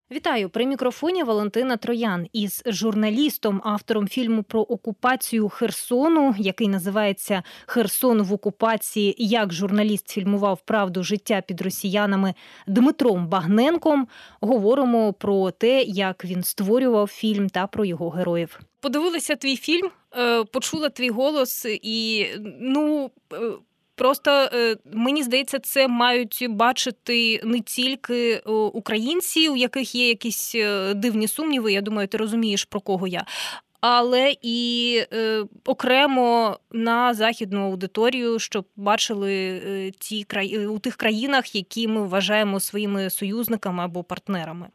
Вітаю! При мікрофоні Валентина Троян із журналістом, автором фільму про окупацію Херсону, який називається «Херсон в окупації. Як журналіст фільмував правду життя під росіянами» Дмитром Багненком. Говоримо про те, як він створював фільм та про його героїв. Подивилася твій фільм, почула твій голос і, просто, мені здається, це мають бачити не тільки українці, у яких є якісь дивні сумніви, я думаю, ти розумієш, про кого я, але і окремо на західну аудиторію, щоб бачили у тих країнах, які ми вважаємо своїми союзниками або партнерами.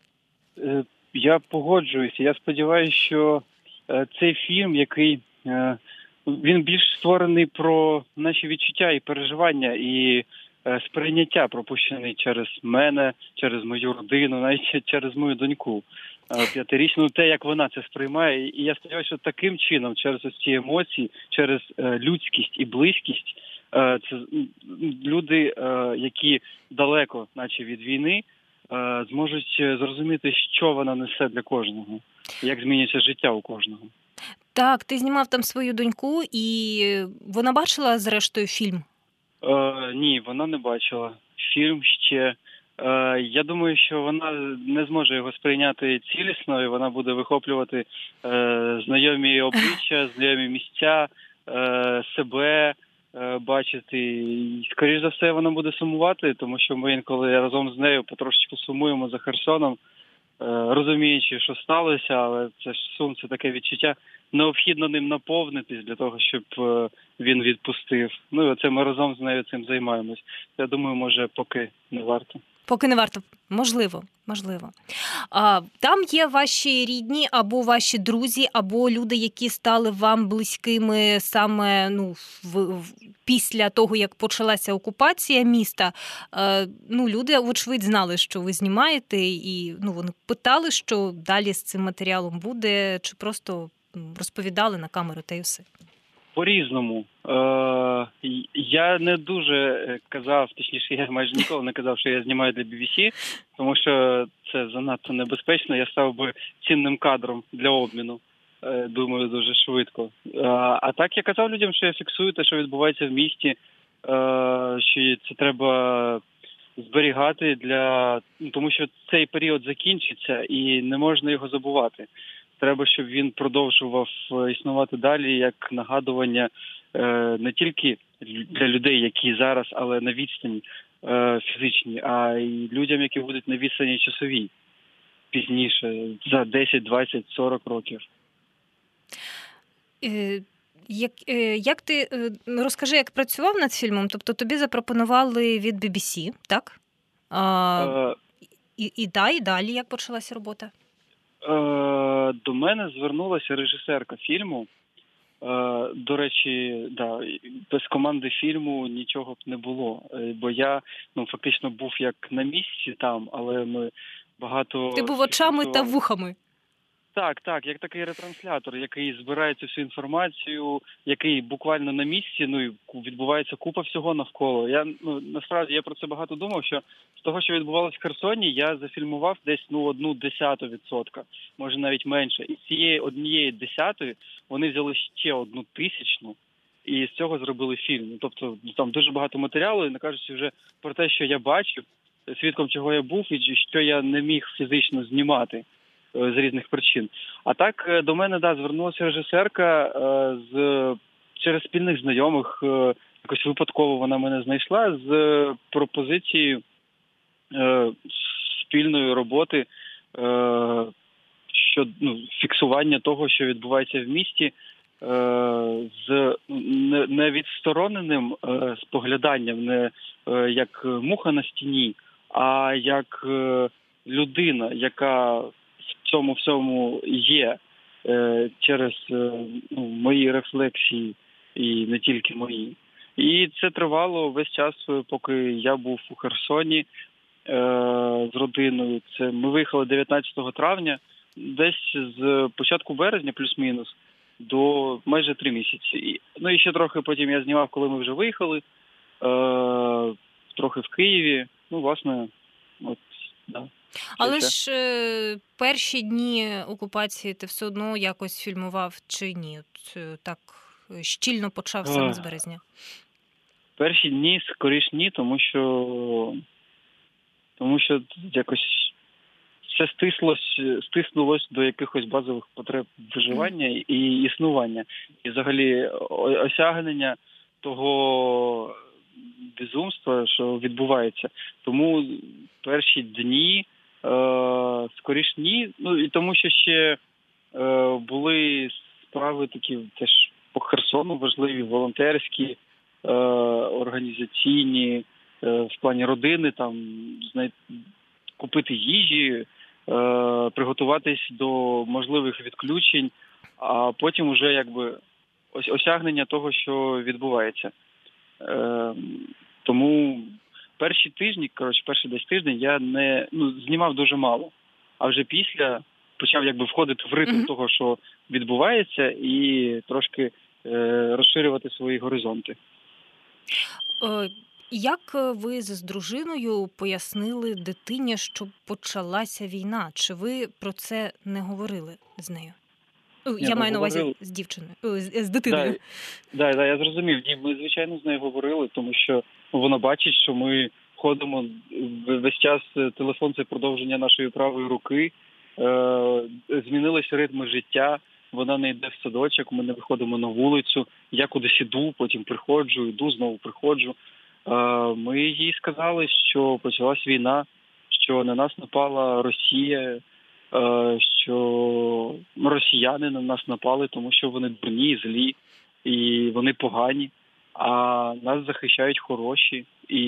Я погоджуюся. Я сподіваюся, що цей фільм, який він більш створений про наші відчуття і переживання, і сприйняття, пропущений через мене, через мою родину, навіть через мою доньку 5-річну, те, як вона це сприймає. І я сподіваюся, що таким чином, через ось ці емоції, через людськість і близькість, це люди, які далеко, наче від війни, зможуть зрозуміти, що вона несе для кожного, як змінюється життя у кожного. Так, ти знімав там свою доньку, і вона бачила, зрештою, фільм? Ні, вона не бачила фільм ще. Я думаю, що вона не зможе його сприйняти цілісно, і вона буде вихоплювати знайомі обличчя, знайомі місця, себе бачити. І, скоріш за все, вона буде сумувати, тому що ми інколи разом з нею потрошечку сумуємо за Херсоном, розуміючи, що сталося, але це ж сум, це таке відчуття. Необхідно ним наповнитись для того, щоб він відпустив. Ну, і оце ми разом з нею цим займаємось. Я думаю, може, поки не варто. Поки не варто. Можливо. Там є ваші рідні, або ваші друзі, або люди, які стали вам близькими саме після того, як почалася окупація міста. Люди, вочевидь, знали, що ви знімаєте, і вони питали, що далі з цим матеріалом буде, чи просто розповідали на камеру та й все? По-різному. Я не дуже казав, точніше, я майже ніколи не казав, що я знімаю для BBC, тому що це занадто небезпечно. Я став би цінним кадром для обміну, думаю, дуже швидко. А так я казав людям, що я фіксую те, що відбувається в місті, що це треба зберігати тому що цей період закінчиться і не можна його забувати. Треба, щоб він продовжував існувати далі як нагадування не тільки для людей, які зараз, але на відстані фізичній, а й людям, які будуть на відстані часовій пізніше, за 10, 20, 40 років. Як ти розкажи, як працював над фільмом? Тобто тобі запропонували від BBC, так? І далі як почалася робота? До мене звернулася режисерка фільму. До речі, без команди фільму нічого б не було. Бо я фактично був як на місці там, але ми багато... Ти був очами та вухами. Так, як такий ретранслятор, який збирає цю всю інформацію, який буквально на місці, і відбувається купа всього навколо. Насправді, я про це багато думав, що з того, що відбувалося в Херсоні, я зафільмував десь 1/10%, може навіть менше. І з цієї 1/10 вони взяли ще 1/1000, і з цього зробили фільм. Тобто там дуже багато матеріалу, і не кажучи вже про те, що я бачив, свідком чого я був, і що я не міг фізично знімати з різних причин. А так до мене, звернулася режисерка через спільних знайомих, якось випадково вона мене знайшла з пропозицією спільної роботи щодо фіксування того, що відбувається в місті, з невідстороненим спогляданням, не як муха на стіні, а як людина, яка в цьому всьому є через мої рефлексії і не тільки мої. І це тривало весь час, поки я був у Херсоні з родиною. Ми виїхали 19 травня, десь з початку березня, плюс-мінус, до майже 3 місяці. І ще трохи потім я знімав, коли ми вже виїхали, трохи в Києві. Власне, Але Все. ж перші дні окупації ти все одно якось фільмував чи ні? От, так щільно почав саме з березня. Перші дні скоріш ні, тому що якось все стиснулось до якихось базових потреб виживання і існування. І взагалі осягнення того безумства, що відбувається. Тому перші дні скоріш ні. Ну і тому що ще були справи такі теж по Херсону важливі, волонтерські, організаційні, в плані родини, там купити їжі, приготуватись до можливих відключень, а потім уже якби осягнення того, що відбувається. Тому перший десь тиждень я знімав дуже мало, а вже після почав якби входити в ритм того, що відбувається, і трошки розширювати свої горизонти. Як ви з дружиною пояснили дитині, що почалася війна? Чи ви про це не говорили з нею? Я маю на увазі з дівчиною, з дитиною. Так, я зрозумів. Ні, ми, звичайно, з нею говорили, тому що вона бачить, що ми ходимо весь час, телефон – це продовження нашої правої руки, змінилися ритми життя, вона не йде в садочок, ми не виходимо на вулицю, я кудись іду, потім приходжу, йду, знову приходжу. Ми їй сказали, що почалась війна, що на нас напала Росія, що росіяни на нас напали, тому що вони дурні, злі, і вони погані, а нас захищають хороші, і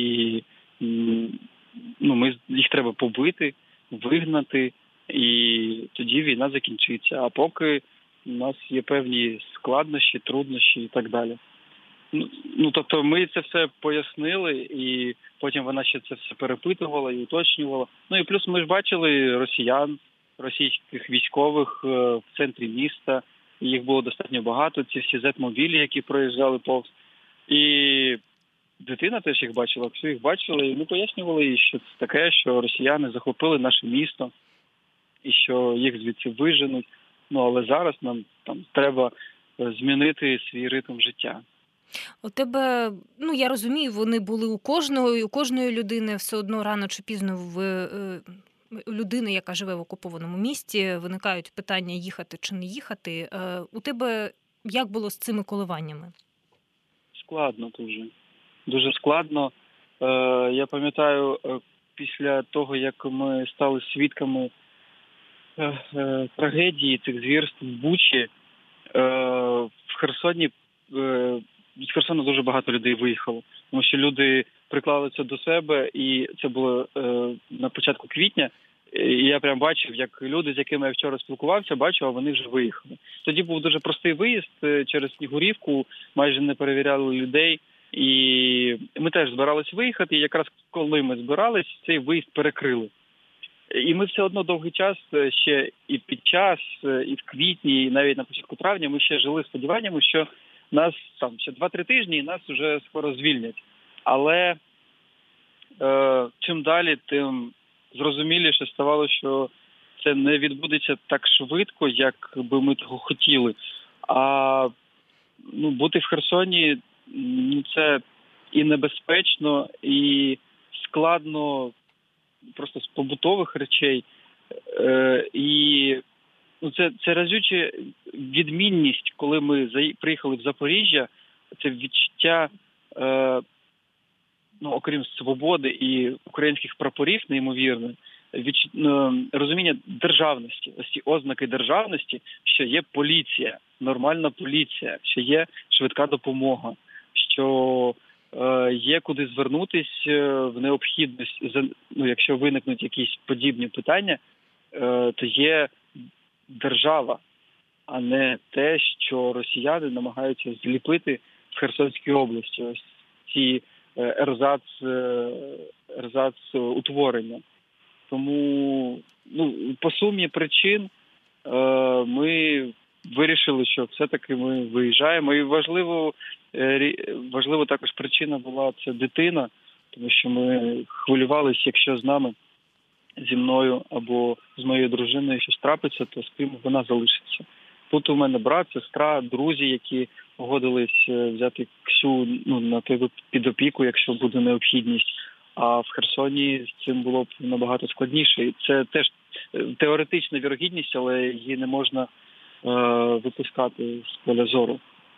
їх треба побити, вигнати, і тоді війна закінчиться. А поки у нас є певні складнощі, труднощі і так далі. Тобто ми це все пояснили, і потім вона ще це все перепитувала і уточнювала. Ну і плюс ми ж бачили російських військових в центрі міста, їх було достатньо багато, ці всі зет-мобілі, які проїжджали повз. І дитина теж їх бачила, всі їх бачили, і ми пояснювали їй, що це таке, що росіяни захопили наше місто, і що їх звідси виженуть. Але зараз нам там треба змінити свій ритм життя. У тебе, я розумію, вони були у кожної людини все одно рано чи пізно у людини, яка живе в окупованому місті, виникають питання їхати чи не їхати. У тебе як було з цими коливаннями? Складно дуже. Дуже складно. Я пам'ятаю, після того, як ми стали свідками трагедії цих звірств в Бучі, в Херсоні з Херсону дуже багато людей виїхало, тому що люди приклали це до себе, і це було на початку квітня, і я прям бачив, як люди, з якими я вчора спілкувався, бачив, а вони вже виїхали. Тоді був дуже простий виїзд через Снігурівку, майже не перевіряли людей, і ми теж збирались виїхати, і якраз коли ми збирались, цей виїзд перекрили. І ми все одно довгий час ще і під час, і в квітні, і навіть на початку травня ми ще жили сподіваннями, що нас там ще 2-3 тижні і нас вже скоро звільнять. Але чим далі, тим зрозуміліше ставало, що це не відбудеться так швидко, як би ми того хотіли. А бути в Херсоні це і небезпечно, і складно просто з побутових речей. І це разюча відмінність, коли ми приїхали в Запоріжжя, це відчуття, окрім свободи і українських прапорів, неймовірне, розуміння державності, ось ці ознаки державності, що є поліція, нормальна поліція, що є швидка допомога, що є куди звернутись в необхідність, якщо виникнуть якісь подібні питання, то є держава, а не те, що росіяни намагаються зліпити в Херсонській області. Ось ці ерзац утворення. Тому, по сумі причин ми вирішили, що все-таки ми виїжджаємо. І важливо також причина була це дитина, тому що ми хвилювалися, якщо з нами зі мною або з моєю дружиною щось трапиться, то з ким вона залишиться. Тут у мене брат, сестра, друзі, які погодились взяти Ксю на той під опіку, якщо буде необхідність. А в Херсоні з цим було б набагато складніше. І це теж теоретична вірогідність, але її не можна випускати з поля зору.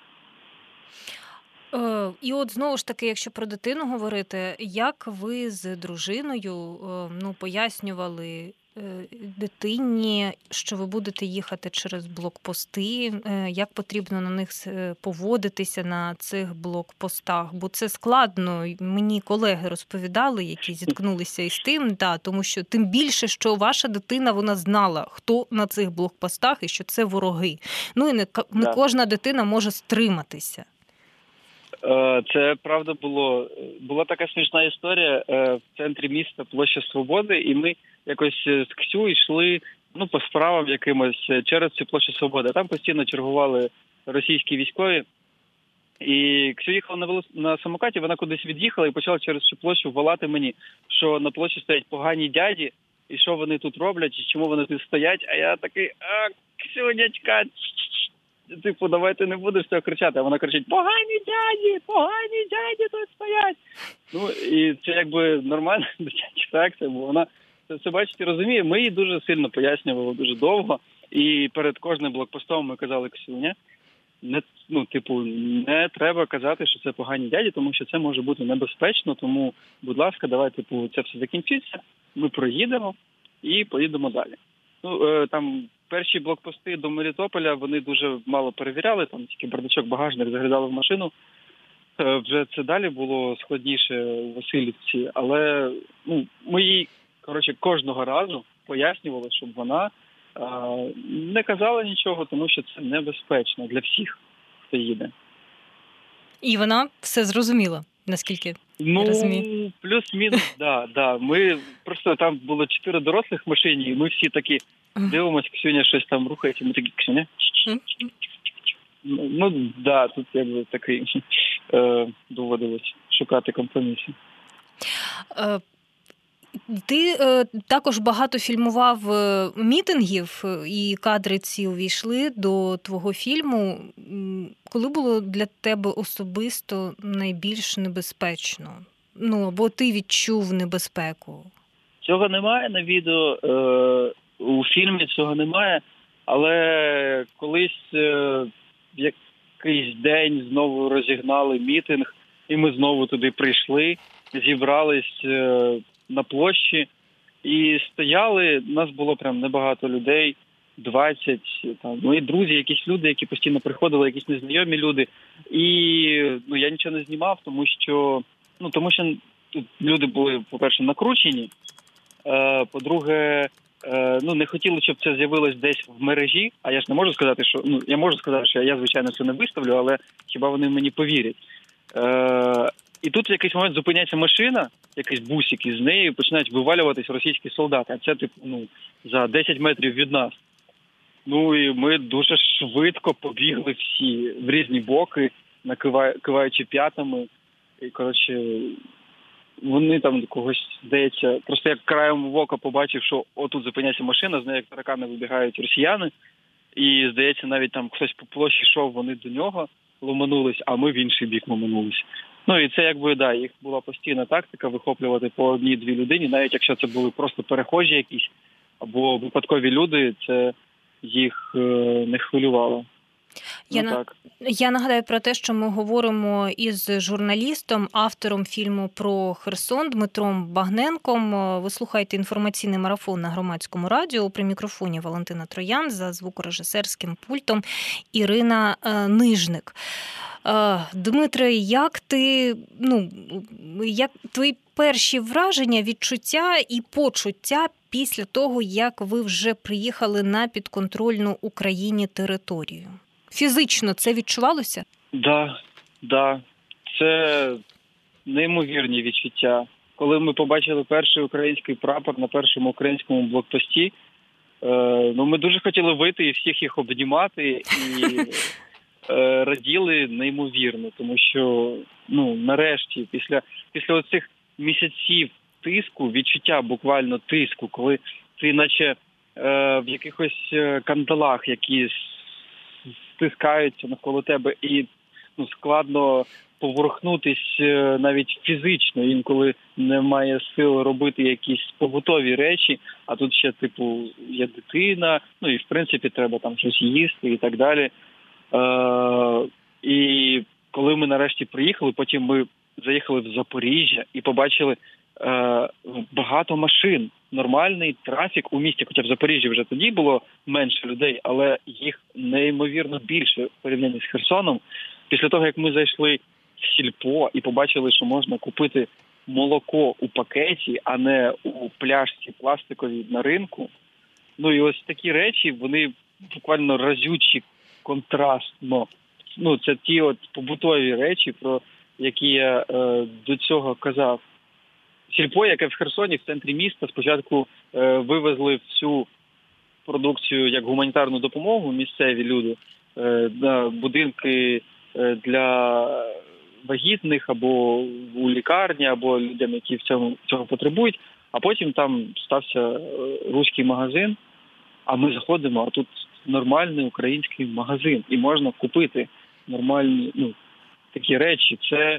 І от знову ж таки, якщо про дитину говорити, як ви з дружиною пояснювали дитині, що ви будете їхати через блокпости, як потрібно на них поводитися на цих блокпостах? Бо це складно. Мені колеги розповідали, які зіткнулися із тим, тому що тим більше, що ваша дитина, вона знала, хто на цих блокпостах і що це вороги. І не кожна дитина може стриматися. Це правда було. Була така смішна історія в центрі міста Площа Свободи, і ми якось з Ксю йшли по справам якимось через цю Площу Свободи. Там постійно чергували російські військові. І Ксю їхала на самокаті, вона кудись від'їхала і почала через цю площу волати мені, що на площі стоять погані дяді, і що вони тут роблять, і чому вони тут стоять. А я такий: Ксюнячка, давай ти не будеш цього кричати. А вона кричить: погані дяді тут стоять. І це якби нормальна дитяча реакція, бо вона це все бачить і розуміє. Ми їй дуже сильно пояснювали, дуже довго. І перед кожним блокпостом ми казали: Ксюня, не треба казати, що це погані дяді, тому що це може бути небезпечно, тому, будь ласка, давай, це все закінчиться, ми проїдемо і поїдемо далі. Там перші блокпости до Мелітополя, вони дуже мало перевіряли, там тільки бардачок, багажник, заглядали в машину. Вже це далі було складніше у Василівці, але ми їй, кожного разу пояснювали, щоб вона не казала нічого, тому що це небезпечно для всіх, хто їде. І вона все зрозуміла, наскільки я розумію? Плюс-мінус, да. Ми просто там було 4 дорослих в машині, і ми всі такі дивимося, Ксюня щось там рухається, ми такі: Ксюня. Тут якби такий доводилось шукати компроміси. Ти також багато фільмував мітингів, і кадри ці увійшли до твого фільму. Коли було для тебе особисто найбільш небезпечно? Або ти відчув небезпеку? Цього немає на відео, у фільмі цього немає, але колись в якийсь день знову розігнали мітинг, і ми знову туди прийшли, зібрались на площі і стояли. Нас було прям небагато людей, 20, мої друзі, якісь люди, які постійно приходили, якісь незнайомі люди. І я нічого не знімав, тому що тут люди були, по-перше, накручені, по-друге, не хотіли, щоб це з'явилось десь в мережі, а я ж не можу сказати, що я можу сказати, що я, звичайно, це не виставлю, але хіба вони мені повірять. І тут в якийсь момент зупиняється машина, якийсь бусик, і з неї починають вивалюватись російські солдати. А це, за 10 метрів від нас. І ми дуже швидко побігли всі в різні боки, киваючи п'ятами. І, вони там когось, здається, просто як краєм ока побачив, що отут зупиняється машина, з неї як таракани вибігають росіяни. І, здається, навіть там хтось по площі йшов, вони до нього ломанулись, а ми в інший бік ломанулись. І це їх була постійна тактика вихоплювати по одній-дві людині, навіть якщо це були просто перехожі якісь або випадкові люди, це їх не хвилювало. Я нагадаю про те, що ми говоримо із журналістом, автором фільму про Херсон Дмитром Багненком. Ви слухаєте інформаційний марафон на Громадському радіо. При мікрофоні Валентина Троян, за звукорежисерським пультом Ірина Нижник. Дмитре, як твої перші враження, відчуття і почуття після того, як ви вже приїхали на підконтрольну Україні територію? Фізично це відчувалося? Да. Це неймовірні відчуття. Коли ми побачили перший український прапор на першому українському блокпості, ми дуже хотіли вийти і всіх їх обнімати, і раділи неймовірно, тому що, нарешті, після оцих місяців тиску, відчуття буквально тиску, коли ти наче в якихось кандалах, які стискаються навколо тебе, і складно поворухнутись навіть фізично, інколи немає сил робити якісь побутові речі, а тут ще, є дитина, і в принципі треба там щось їсти і так далі. І коли ми нарешті приїхали, потім ми заїхали в Запоріжжя і побачили багато машин, нормальний трафік у місті, хоча в Запоріжжі вже тоді було менше людей, але їх неймовірно більше в порівнянні з Херсоном. Після того, як ми зайшли в сільпо і побачили, що можна купити молоко у пакеті, а не у пляшці пластиковій на ринку, і ось такі речі, вони буквально разючі, контрастно. Це ті побутові речі, про які я до цього казав. Сільпо, яке в Херсоні, в центрі міста, спочатку вивезли всю продукцію як гуманітарну допомогу місцеві люди на будинки для вагітних або у лікарні, або людям, які цього потребують. А потім там стався руський магазин, а ми заходимо, а тут нормальний український магазин. І можна купити нормальні такі речі. Це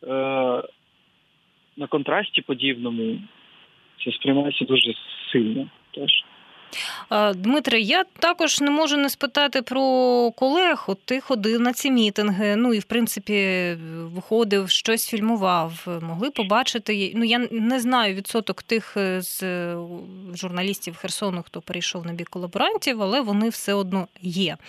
на контрасті подібному це сприймається дуже сильно теж. Дмитре, я також не можу не спитати про колег. От ти ходив на ці мітинги, і, в принципі, виходив, щось фільмував. Могли побачити, я не знаю відсоток тих з журналістів Херсону, хто перейшов на бік колаборантів, але вони все одно є.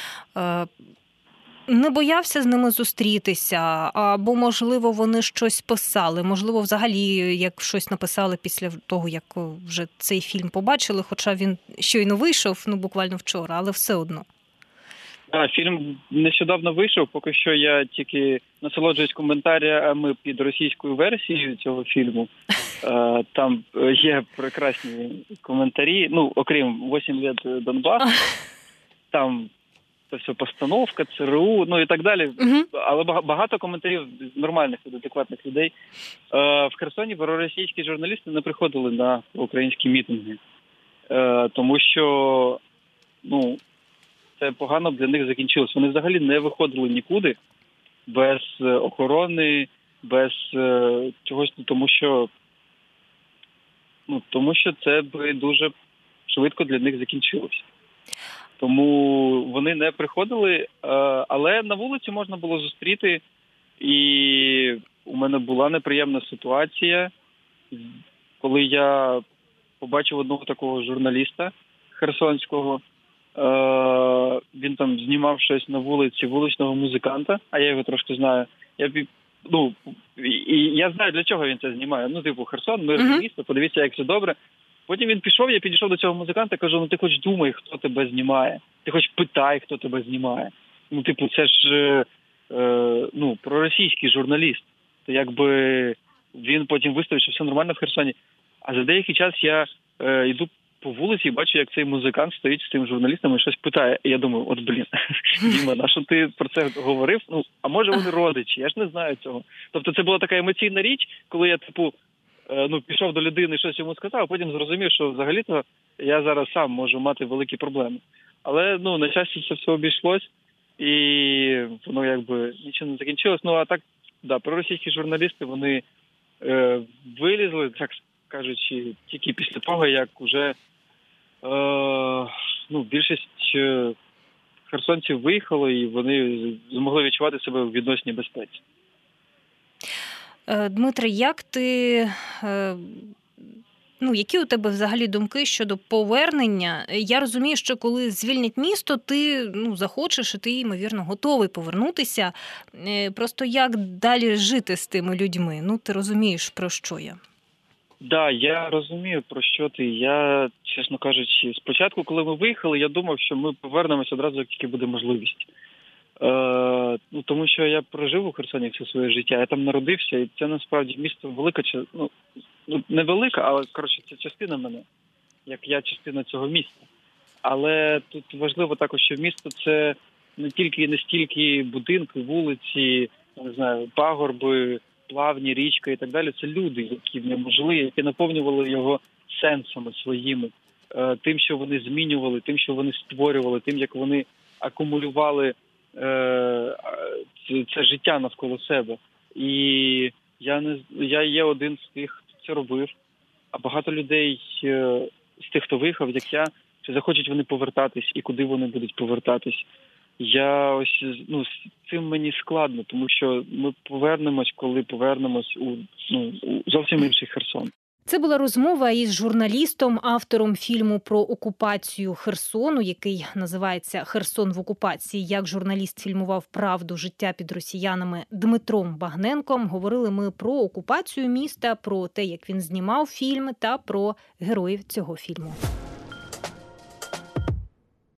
Не боявся з ними зустрітися, або, можливо, вони щось писали, можливо, взагалі, як щось написали після того, як вже цей фільм побачили, хоча він щойно вийшов, буквально вчора, але все одно. Так, фільм нещодавно вийшов, поки що я тільки насолоджуюсь коментарями під російською версією цього фільму. Там є прекрасні коментарі, окрім «8 лет Донбасу», там це все постановка, ЦРУ, і так далі. Але багато коментарів нормальних, адекватних людей. В Херсоні проросійські журналісти не приходили на українські мітинги. Тому що, це погано для них закінчилось. Вони взагалі не виходили нікуди без охорони, без чогось, тому що це би дуже швидко для них закінчилося. Тому вони не приходили, але на вулиці можна було зустріти, і у мене була неприємна ситуація, коли я побачив одного такого журналіста херсонського, він там знімав щось на вулиці вуличного музиканта, а я його трошки знаю. І я знаю, для чого він це знімає. Херсон, мирне місто, подивіться, як все добре. Потім він пішов, я підійшов до цього музиканта, кажу, ти хоч думай, хто тебе знімає. Ти хоч питай, хто тебе знімає. Це ж проросійський журналіст. То якби він потім виставив, що все нормально в Херсоні. А за деякий час я йду по вулиці і бачу, як цей музикант стоїть з тим журналістом і щось питає. І я думаю, Діма, на що ти про це говорив? А може вони родичі? Я ж не знаю цього. Тобто це була така емоційна річ, коли я, пішов до людини, щось йому сказав, а потім зрозумів, що взагалі-то я зараз сам можу мати великі проблеми. Але, на щастя, це все обійшлось, і воно якби нічого не закінчилось. А так, проросійські журналісти, вони вилізли, так кажучи, тільки після того, як уже більшість херсонців виїхало, і вони змогли відчувати себе в відносній безпеці. Дмитре, як ти, які у тебе взагалі думки щодо повернення? Я розумію, що коли звільнять місто, ти захочеш, і ти, ймовірно, готовий повернутися. Просто як далі жити з тими людьми? Ти розумієш, про що я? Так, я розумію, про що ти. Я, чесно кажучи, спочатку, коли ми виїхали, я думав, що ми повернемося одразу, як тільки буде можливість. Тому що я прожив у Херсоні все своє життя, я там народився, і це насправді місто велике, не велике, але, це частина мене, як я частина цього міста. Але тут важливо також, що місто – це не тільки і не стільки будинки, вулиці, не знаю, пагорби, плавні, річка і так далі, це люди, які в ньому жили, які наповнювали його сенсами своїми, тим, що вони змінювали, тим, що вони створювали, тим, як вони акумулювали це життя навколо себе. І я є один з тих, хто це робив, а багато людей з тих, хто виїхав, як я, чи захочуть вони повертатись і куди вони будуть повертатись. З цим мені складно, тому що ми повернемось, коли повернемось у зовсім інший Херсон. Це була розмова із журналістом, автором фільму про окупацію Херсону, який називається «Херсон в окупації. Як журналіст фільмував правду життя під росіянами» Дмитром Багненком. Говорили ми про окупацію міста, про те, як він знімав фільм та про героїв цього фільму.